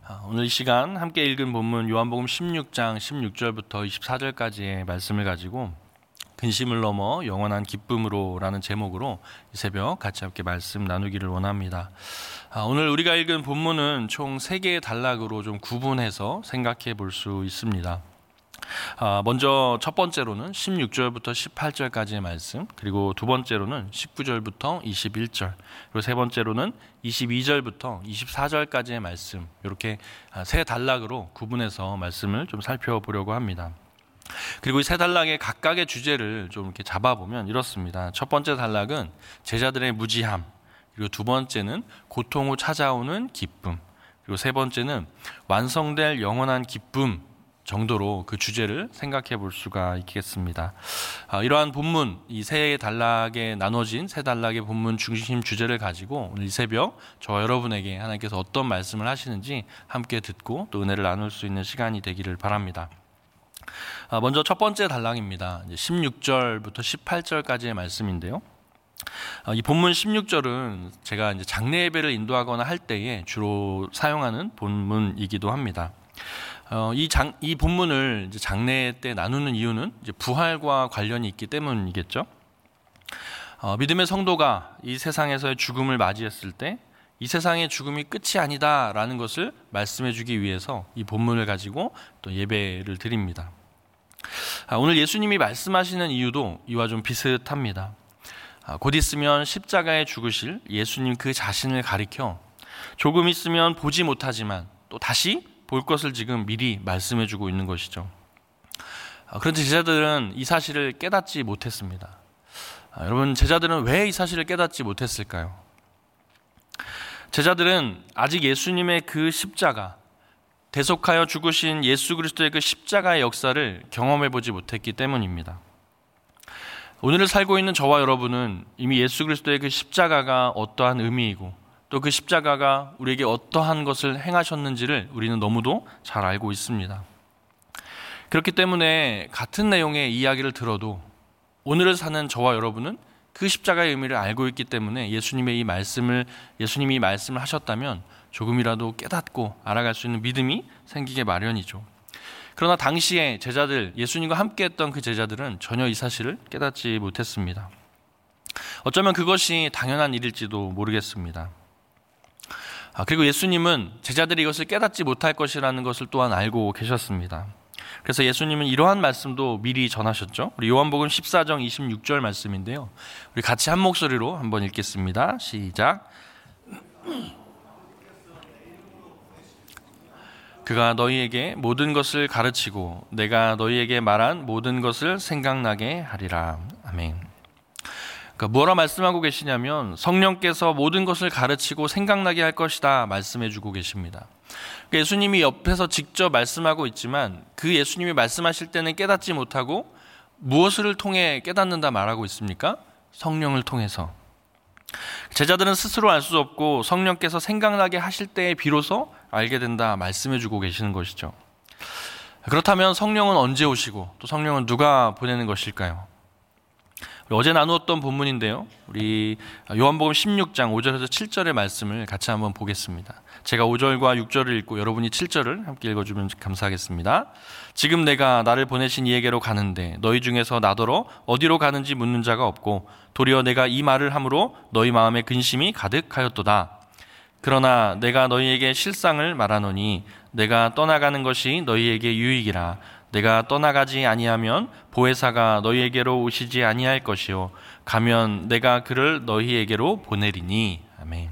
오늘 이 시간 함께 읽은 본문 요한복음 16장 16절부터 24절까지의 말씀을 가지고 근심을 넘어 영원한 기쁨으로 라는 제목으로 이 새벽 같이 함께 말씀 나누기를 원합니다. 오늘 우리가 읽은 본문은 총 3개의 단락으로 좀 구분해서 생각해 볼 수 있습니다. 먼저 첫 번째로는 16절부터 18절까지의 말씀, 그리고 두 번째로는 19절부터 21절, 그리고 세 번째로는 22절부터 24절까지의 말씀, 이렇게 세 단락으로 구분해서 말씀을 좀 살펴보려고 합니다. 그리고 이 세 단락의 각각의 주제를 좀 이렇게 잡아보면 이렇습니다. 첫 번째 단락은 제자들의 무지함, 그리고 두 번째는 고통 후 찾아오는 기쁨, 그리고 세 번째는 완성될 영원한 기쁨 정도로 그 주제를 생각해 볼 수가 있겠습니다. 이러한 본문, 이 세 단락에 나눠진 세 단락의 본문 중심 주제를 가지고 오늘 이 새벽 저와 여러분에게 하나님께서 어떤 말씀을 하시는지 함께 듣고 또 은혜를 나눌 수 있는 시간이 되기를 바랍니다. 먼저 첫 번째 단락입니다. 16절부터 18절까지의 말씀인데요. 이 본문 16절은 제가 이제 장례 예배를 인도하거나 할 때에 주로 사용하는 본문이기도 합니다. 이 본문을 이제 장례 때 나누는 이유는 이제 부활과 관련이 있기 때문이겠죠. 믿음의 성도가 이 세상에서의 죽음을 맞이했을 때 이 세상의 죽음이 끝이 아니다라는 것을 말씀해 주기 위해서 이 본문을 가지고 또 예배를 드립니다. 오늘 예수님이 말씀하시는 이유도 이와 좀 비슷합니다. 곧 있으면 십자가에 죽으실 예수님 그 자신을 가리켜 조금 있으면 보지 못하지만 또 다시 볼 것을 지금 미리 말씀해 주고 있는 것이죠. 그런데 제자들은 이 사실을 깨닫지 못했습니다. 여러분, 제자들은 왜 이 사실을 깨닫지 못했을까요? 제자들은 아직 예수님의 그 십자가, 대속하여 죽으신 예수 그리스도의 그 십자가의 역사를 경험해 보지 못했기 때문입니다. 오늘을 살고 있는 저와 여러분은 이미 예수 그리스도의 그 십자가가 어떠한 의미이고 또 그 십자가가 우리에게 어떠한 것을 행하셨는지를 우리는 너무도 잘 알고 있습니다. 그렇기 때문에 같은 내용의 이야기를 들어도 오늘을 사는 저와 여러분은 그 십자가의 의미를 알고 있기 때문에 예수님이 이 말씀을 하셨다면 조금이라도 깨닫고 알아갈 수 있는 믿음이 생기게 마련이죠. 그러나 당시에 제자들, 예수님과 함께했던 그 제자들은 전혀 이 사실을 깨닫지 못했습니다. 어쩌면 그것이 당연한 일일지도 모르겠습니다. 그리고 예수님은 제자들이 이것을 깨닫지 못할 것이라는 것을 또한 알고 계셨습니다. 그래서 예수님은 이러한 말씀도 미리 전하셨죠. 우리 요한복음 14장 26절 말씀인데요. 우리 같이 한 목소리로 한번 읽겠습니다. 시작. 그가 너희에게 모든 것을 가르치고 내가 너희에게 말한 모든 것을 생각나게 하리라. 아멘. 그러니까 뭐라 말씀하고 계시냐면 성령께서 모든 것을 가르치고 생각나게 할 것이다 말씀해주고 계십니다. 그러니까 예수님이 옆에서 직접 말씀하고 있지만 그 예수님이 말씀하실 때는 깨닫지 못하고 무엇을 통해 깨닫는다 말하고 있습니까? 성령을 통해서. 제자들은 스스로 알 수 없고 성령께서 생각나게 하실 때에 비로소 알게 된다 말씀해주고 계시는 것이죠. 그렇다면 성령은 언제 오시고 또 성령은 누가 보내는 것일까요? 어제 나누었던 본문인데요. 우리 요한복음 16장 5절에서 7절의 말씀을 같이 한번 보겠습니다. 제가 5절과 6절을 읽고 여러분이 7절을 함께 읽어주면 감사하겠습니다. 지금 내가 나를 보내신 이에게로 가는데 너희 중에서 나더러 어디로 가는지 묻는 자가 없고 도리어 내가 이 말을 함으로 너희 마음에 근심이 가득하였도다. 그러나 내가 너희에게 실상을 말하노니 내가 떠나가는 것이 너희에게 유익이라. 내가 떠나가지 아니하면 보혜사가 너희에게로 오시지 아니할 것이요 가면 내가 그를 너희에게로 보내리니. 아멘.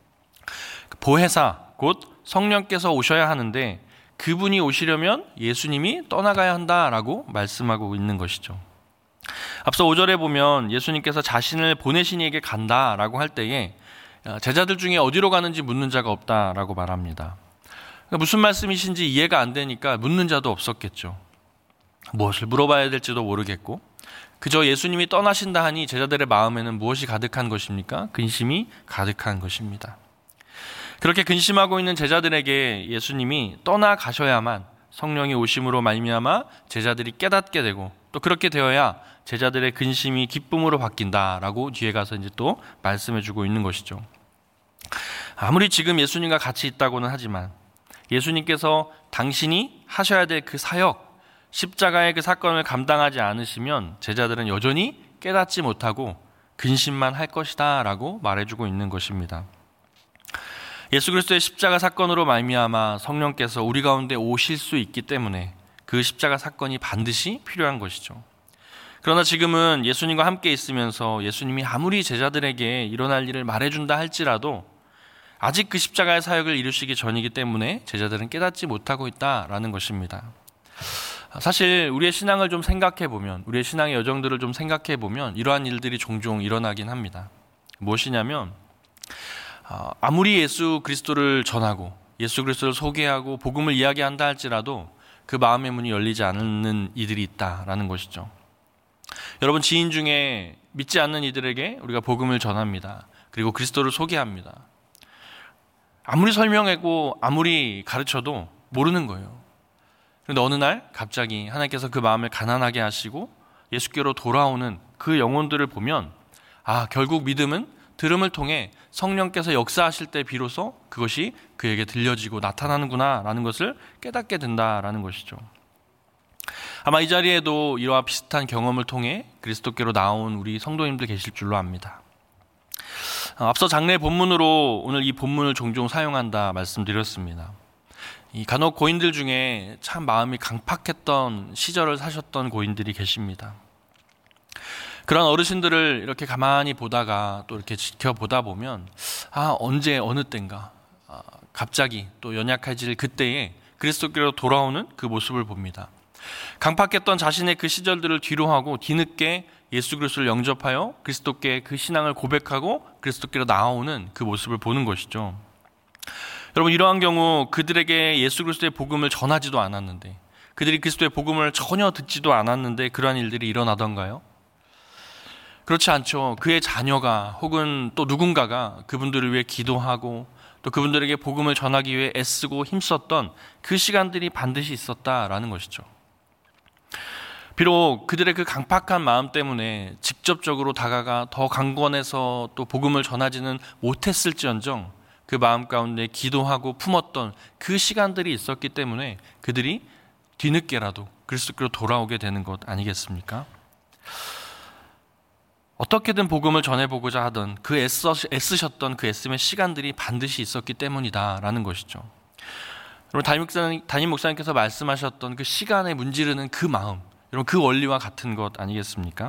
보혜사, 곧 성령께서 오셔야 하는데 그분이 오시려면 예수님이 떠나가야 한다라고 말씀하고 있는 것이죠. 앞서 5절에 보면 예수님께서 자신을 보내신 이에게 간다라고 할 때에 제자들 중에 어디로 가는지 묻는 자가 없다라고 말합니다. 무슨 말씀이신지 이해가 안 되니까 묻는 자도 없었겠죠. 무엇을 물어봐야 될지도 모르겠고 그저 예수님이 떠나신다 하니 제자들의 마음에는 무엇이 가득한 것입니까? 근심이 가득한 것입니다. 그렇게 근심하고 있는 제자들에게 예수님이 떠나가셔야만 성령이 오심으로 말미암아 제자들이 깨닫게 되고 또 그렇게 되어야 제자들의 근심이 기쁨으로 바뀐다라고 뒤에 가서 이제 또 말씀해 주고 있는 것이죠. 아무리 지금 예수님과 같이 있다고는 하지만 예수님께서 당신이 하셔야 될 그 사역, 십자가의 그 사건을 감당하지 않으시면 제자들은 여전히 깨닫지 못하고 근심만 할 것이다 라고 말해주고 있는 것입니다. 예수 그리스도의 십자가 사건으로 말미암아 성령께서 우리 가운데 오실 수 있기 때문에 그 십자가 사건이 반드시 필요한 것이죠. 그러나 지금은 예수님과 함께 있으면서 예수님이 아무리 제자들에게 일어날 일을 말해준다 할지라도 아직 그 십자가의 사역을 이루시기 전이기 때문에 제자들은 깨닫지 못하고 있다라는 것입니다. 사실 우리의 신앙을 좀 생각해보면, 우리의 신앙의 여정들을 좀 생각해보면 이러한 일들이 종종 일어나긴 합니다. 무엇이냐면 아무리 예수 그리스도를 전하고 예수 그리스도를 소개하고 복음을 이야기한다 할지라도 그 마음의 문이 열리지 않는 이들이 있다라는 것이죠. 여러분, 지인 중에 믿지 않는 이들에게 우리가 복음을 전합니다. 그리고 그리스도를 소개합니다. 아무리 설명하고 아무리 가르쳐도 모르는 거예요. 그런데 어느 날 갑자기 하나님께서 그 마음을 가난하게 하시고 예수께로 돌아오는 그 영혼들을 보면 결국 믿음은 들음을 통해 성령께서 역사하실 때 비로소 그것이 그에게 들려지고 나타나는구나 라는 것을 깨닫게 된다라는 것이죠. 아마 이 자리에도 이와 비슷한 경험을 통해 그리스도께로 나온 우리 성도님들 계실 줄로 압니다. 앞서 장례 본문으로 오늘 이 본문을 종종 사용한다 말씀드렸습니다. 이 간혹 고인들 중에 참 마음이 강팍했던 시절을 사셨던 고인들이 계십니다. 그런 어르신들을 이렇게 가만히 보다가 또 이렇게 지켜보다 보면 언제 어느 때인가 갑자기 또 연약해질 그때에 그리스도께로 돌아오는 그 모습을 봅니다. 강팍했던 자신의 그 시절들을 뒤로하고 뒤늦게 예수 그리스도를 영접하여 그리스도께 그 신앙을 고백하고 그리스도께로 나아오는 그 모습을 보는 것이죠. 여러분, 이러한 경우 그들에게 예수 그리스도의 복음을 전하지도 않았는데, 그들이 그리스도의 복음을 전혀 듣지도 않았는데 그러한 일들이 일어나던가요? 그렇지 않죠. 그의 자녀가 혹은 또 누군가가 그분들을 위해 기도하고 또 그분들에게 복음을 전하기 위해 애쓰고 힘썼던 그 시간들이 반드시 있었다라는 것이죠. 비록 그들의 그 강팍한 마음 때문에 직접적으로 다가가 더 강권해서 또 복음을 전하지는 못했을지언정 그 마음 가운데 기도하고 품었던 그 시간들이 있었기 때문에 그들이 뒤늦게라도 그리스도께로 돌아오게 되는 것 아니겠습니까? 어떻게든 복음을 전해보고자 하던 그 애쓰셨던 그 애씀의 시간들이 반드시 있었기 때문이다라는 것이죠. 여러분, 담임 목사님께서 말씀하셨던 그 시간에 문지르는 그 마음, 여러분, 그 원리와 같은 것 아니겠습니까?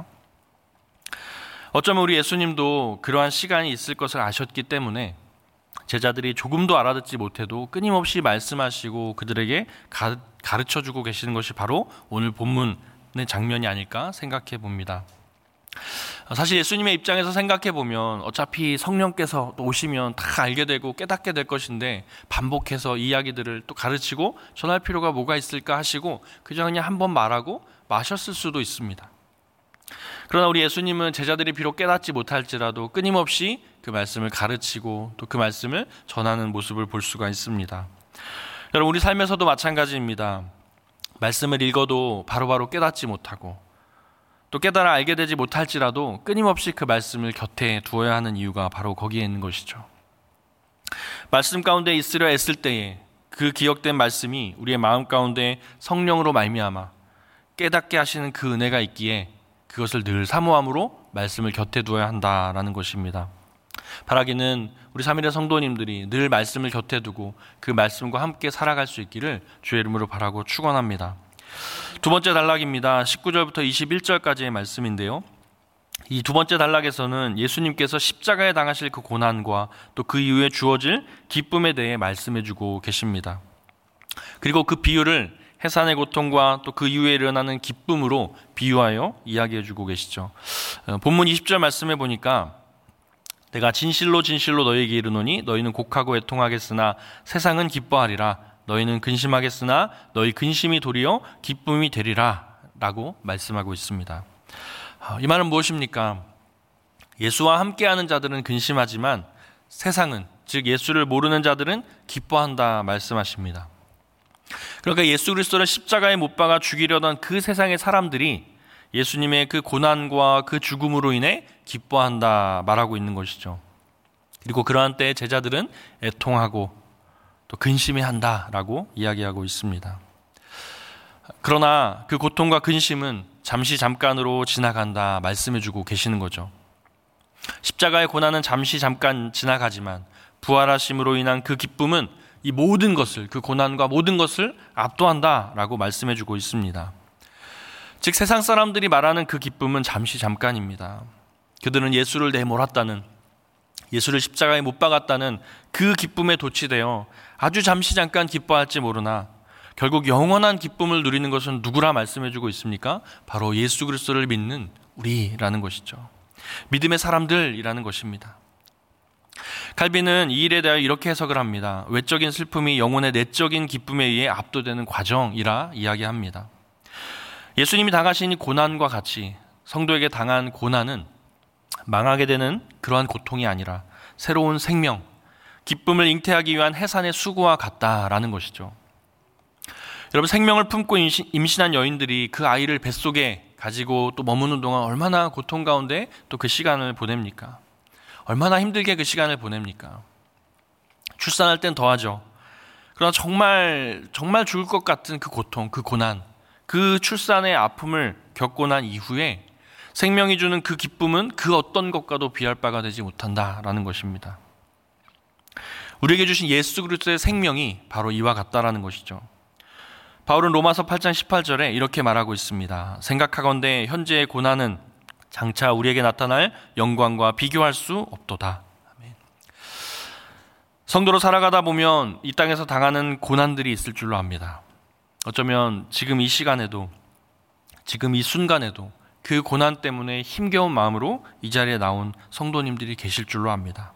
어쩌면 우리 예수님도 그러한 시간이 있을 것을 아셨기 때문에 제자들이 조금도 알아듣지 못해도 끊임없이 말씀하시고 그들에게 가르쳐주고 계시는 것이 바로 오늘 본문의 장면이 아닐까 생각해 봅니다. 사실 예수님의 입장에서 생각해 보면 어차피 성령께서 또 오시면 다 알게 되고 깨닫게 될 것인데 반복해서 이야기들을 또 가르치고 전할 필요가 뭐가 있을까 하시고 그냥 한번 말하고 마셨을 수도 있습니다. 그러나 우리 예수님은 제자들이 비록 깨닫지 못할지라도 끊임없이 그 말씀을 가르치고 또 그 말씀을 전하는 모습을 볼 수가 있습니다. 여러분, 우리 삶에서도 마찬가지입니다. 말씀을 읽어도 바로바로 깨닫지 못하고 또 깨달아 알게 되지 못할지라도 끊임없이 그 말씀을 곁에 두어야 하는 이유가 바로 거기에 있는 것이죠. 말씀 가운데 있으려 애쓸 때에 그 기억된 말씀이 우리의 마음 가운데 성령으로 말미암아 깨닫게 하시는 그 은혜가 있기에 그것을 늘 사모함으로 말씀을 곁에 두어야 한다라는 것입니다. 바라기는 우리 3일의 성도님들이 늘 말씀을 곁에 두고 그 말씀과 함께 살아갈 수 있기를 주의 이름으로 바라고 축원합니다. 두 번째 단락입니다. 19절부터 21절까지의 말씀인데요. 이 두 번째 단락에서는 예수님께서 십자가에 당하실 그 고난과 또 그 이후에 주어질 기쁨에 대해 말씀해주고 계십니다. 그리고 그 비유를 해산의 고통과 또 그 이후에 일어나는 기쁨으로 비유하여 이야기해주고 계시죠. 본문 20절 말씀해 보니까 내가 진실로 진실로 너희에게 이르노니 너희는 곡하고 애통하겠으나 세상은 기뻐하리라. 너희는 근심하겠으나 너희 근심이 도리어 기쁨이 되리라 라고 말씀하고 있습니다. 이 말은 무엇입니까? 예수와 함께하는 자들은 근심하지만 세상은, 즉 예수를 모르는 자들은 기뻐한다 말씀하십니다. 그러니까 예수 그리스도를 십자가에 못 박아 죽이려던 그 세상의 사람들이 예수님의 그 고난과 그 죽음으로 인해 기뻐한다 말하고 있는 것이죠. 그리고 그러한 때에 제자들은 애통하고 또 근심해야 한다라고 이야기하고 있습니다. 그러나 그 고통과 근심은 잠시 잠깐으로 지나간다 말씀해주고 계시는 거죠. 십자가의 고난은 잠시 잠깐 지나가지만 부활하심으로 인한 그 기쁨은 이 모든 것을, 그 고난과 모든 것을 압도한다라고 말씀해주고 있습니다. 즉 세상 사람들이 말하는 그 기쁨은 잠시 잠깐입니다. 그들은 예수를 내몰았다는, 예수를 십자가에 못 박았다는 그 기쁨에 도취되어 아주 잠시 잠깐 기뻐할지 모르나 결국 영원한 기쁨을 누리는 것은 누구라 말씀해주고 있습니까? 바로 예수 그리스도를 믿는 우리라는 것이죠. 믿음의 사람들이라는 것입니다. 칼빈은 이 일에 대하여 이렇게 해석을 합니다. 외적인 슬픔이 영혼의 내적인 기쁨에 의해 압도되는 과정이라 이야기합니다. 예수님이 당하신 이 고난과 같이 성도에게 당한 고난은 망하게 되는 그러한 고통이 아니라 새로운 생명, 기쁨을 잉태하기 위한 해산의 수고와 같다라는 것이죠. 여러분, 생명을 품고 임신한 여인들이 그 아이를 뱃속에 가지고 또 머무는 동안 얼마나 고통 가운데 또 그 시간을 보냅니까? 얼마나 힘들게 그 시간을 보냅니까? 출산할 땐 더하죠. 그러나 정말 죽을 것 같은 그 고통, 그 고난, 그 출산의 아픔을 겪고 난 이후에 생명이 주는 그 기쁨은 그 어떤 것과도 비할 바가 되지 못한다라는 것입니다. 우리에게 주신 예수 그리스도의 생명이 바로 이와 같다라는 것이죠. 바울은 로마서 8장 18절에 이렇게 말하고 있습니다. 생각하건대 현재의 고난은 장차 우리에게 나타날 영광과 비교할 수 없도다. 아멘. 성도로 살아가다 보면 이 땅에서 당하는 고난들이 있을 줄로 압니다. 어쩌면 지금 이 시간에도, 지금 이 순간에도 그 고난 때문에 힘겨운 마음으로 이 자리에 나온 성도님들이 계실 줄로 압니다.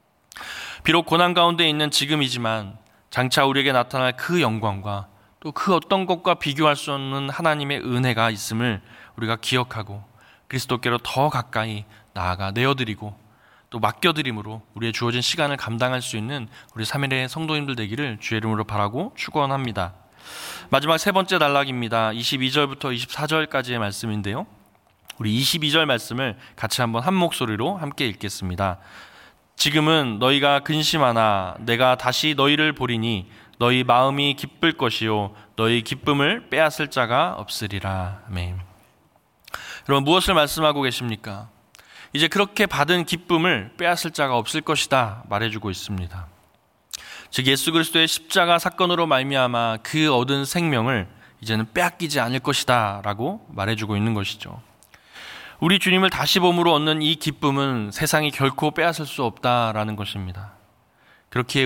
비록 고난 가운데 있는 지금이지만 장차 우리에게 나타날 그 영광과 또 그 어떤 것과 비교할 수 없는 하나님의 은혜가 있음을 우리가 기억하고 그리스도께로 더 가까이 나아가 내어드리고 또 맡겨드림으로 우리의 주어진 시간을 감당할 수 있는 우리 3일의 성도님들 되기를 주의 이름으로 바라고 축원합니다. 마지막 세 번째 단락입니다. 22절부터 24절까지의 말씀인데요. 우리 22절 말씀을 같이 한번 한 목소리로 함께 읽겠습니다. 지금은 너희가 근심하나 내가 다시 너희를 보리니 너희 마음이 기쁠 것이요 너희 기쁨을 빼앗을 자가 없으리라. 아멘. 여러분, 무엇을 말씀하고 계십니까? 이제 그렇게 받은 기쁨을 빼앗을 자가 없을 것이다 말해주고 있습니다. 즉 예수 그리스도의 십자가 사건으로 말미암아 그 얻은 생명을 이제는 빼앗기지 않을 것이다 라고 말해주고 있는 것이죠. 우리 주님을 다시 봄으로 얻는 이 기쁨은 세상이 결코 빼앗을 수 없다라는 것입니다. 그렇기에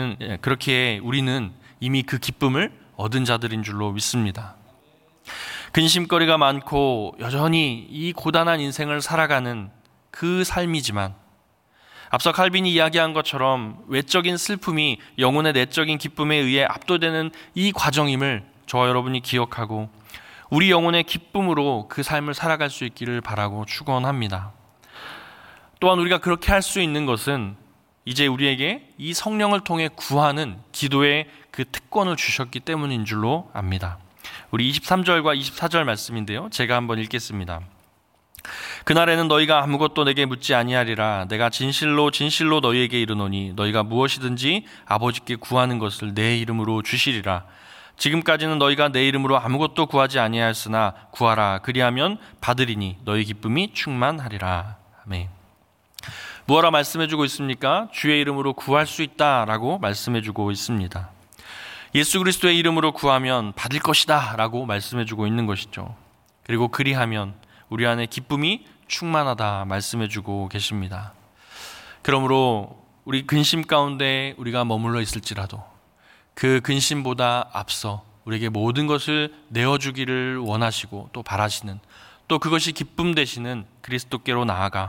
우리는 이미 그 기쁨을 얻은 자들인 줄로 믿습니다. 근심거리가 많고 여전히 이 고단한 인생을 살아가는 그 삶이지만 앞서 칼빈이 이야기한 것처럼 외적인 슬픔이 영혼의 내적인 기쁨에 의해 압도되는 이 과정임을 저와 여러분이 기억하고 우리 영혼의 기쁨으로 그 삶을 살아갈 수 있기를 바라고 축원합니다. 또한 우리가 그렇게 할 수 있는 것은 이제 우리에게 이 성령을 통해 구하는 기도의 그 특권을 주셨기 때문인 줄로 압니다. 우리 23절과 24절 말씀인데요. 제가 한번 읽겠습니다. 그날에는 너희가 아무것도 내게 묻지 아니하리라. 내가 진실로 진실로 너희에게 이르노니 너희가 무엇이든지 아버지께 구하는 것을 내 이름으로 주시리라. 지금까지는 너희가 내 이름으로 아무것도 구하지 아니하였으나 구하라. 그리하면 받으리니 너희 기쁨이 충만하리라. 아멘. 무엇라 말씀해주고 있습니까? 주의 이름으로 구할 수 있다라고 말씀해주고 있습니다. 예수 그리스도의 이름으로 구하면 받을 것이다 라고 말씀해주고 있는 것이죠. 그리고 그리하면 우리 안에 기쁨이 충만하다 말씀해주고 계십니다. 그러므로 우리 근심 가운데 우리가 머물러 있을지라도 그 근심보다 앞서 우리에게 모든 것을 내어주기를 원하시고 또 바라시는, 또 그것이 기쁨 되시는 그리스도께로 나아가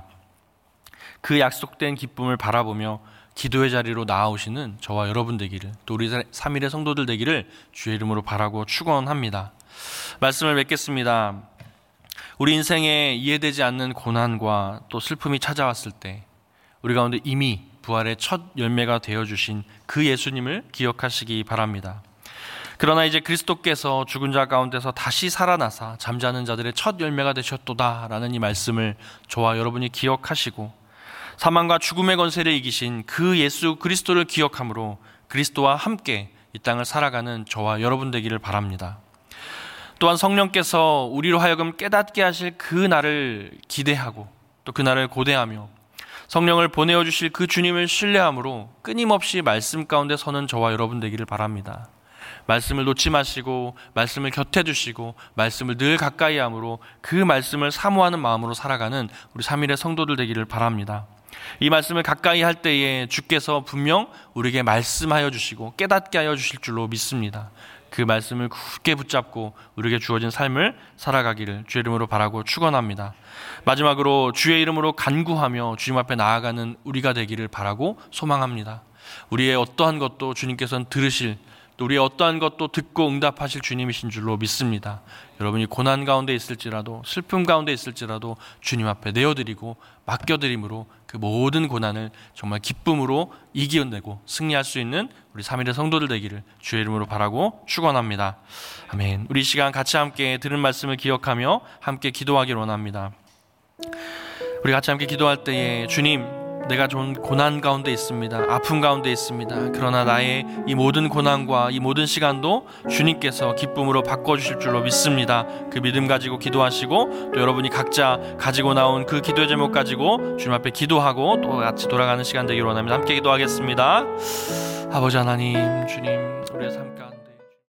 그 약속된 기쁨을 바라보며 기도의 자리로 나아오시는 저와 여러분 되기를, 또 우리 3일의 성도들 되기를 주의 이름으로 바라고 축원합니다. 말씀을 맺겠습니다. 우리 인생에 이해되지 않는 고난과 또 슬픔이 찾아왔을 때 우리 가운데 이미 부활의 첫 열매가 되어주신 그 예수님을 기억하시기 바랍니다. 그러나 이제 그리스도께서 죽은 자 가운데서 다시 살아나사 잠자는 자들의 첫 열매가 되셨도다라는 이 말씀을 저와 여러분이 기억하시고 사망과 죽음의 권세를 이기신 그 예수 그리스도를 기억함으로 그리스도와 함께 이 땅을 살아가는 저와 여러분 되기를 바랍니다. 또한 성령께서 우리로 하여금 깨닫게 하실 그 날을 기대하고 또 그 날을 고대하며 성령을 보내어 주실 그 주님을 신뢰함으로 끊임없이 말씀 가운데 서는 저와 여러분 되기를 바랍니다. 말씀을 놓지 마시고 말씀을 곁에 두시고 말씀을 늘 가까이 함으로 그 말씀을 사모하는 마음으로 살아가는 우리 3일의 성도들 되기를 바랍니다. 이 말씀을 가까이 할 때에 주께서 분명 우리에게 말씀하여 주시고 깨닫게 하여 주실 줄로 믿습니다. 그 말씀을 굳게 붙잡고 우리에게 주어진 삶을 살아가기를 주의 이름으로 바라고 축원합니다. 마지막으로 주의 이름으로 간구하며 주님 앞에 나아가는 우리가 되기를 바라고 소망합니다. 우리의 어떠한 것도 주님께서는 들으실, 또 우리의 어떠한 것도 듣고 응답하실 주님이신 줄로 믿습니다. 여러분이 고난 가운데 있을지라도 슬픔 가운데 있을지라도 주님 앞에 내어드리고 맡겨드림으로 그 모든 고난을 정말 기쁨으로 이겨내고 승리할 수 있는 우리 3일의 성도들 되기를 주의 이름으로 바라고 축원합니다. 아멘. 우리 시간 같이 함께 들은 말씀을 기억하며 함께 기도하기를 원합니다. 우리 같이 함께 기도할 때에 주님, 내가 좀 고난 가운데 있습니다. 아픔 가운데 있습니다. 그러나 나의 이 모든 고난과 이 모든 시간도 주님께서 기쁨으로 바꿔주실 줄로 믿습니다. 그 믿음 가지고 기도하시고 또 여러분이 각자 가지고 나온 그 기도의 제목 가지고 주님 앞에 기도하고 또 같이 돌아가는 시간 되기를 원합니다. 함께 기도하겠습니다. 아버지 하나님, 주님, 우리의 삶 가운데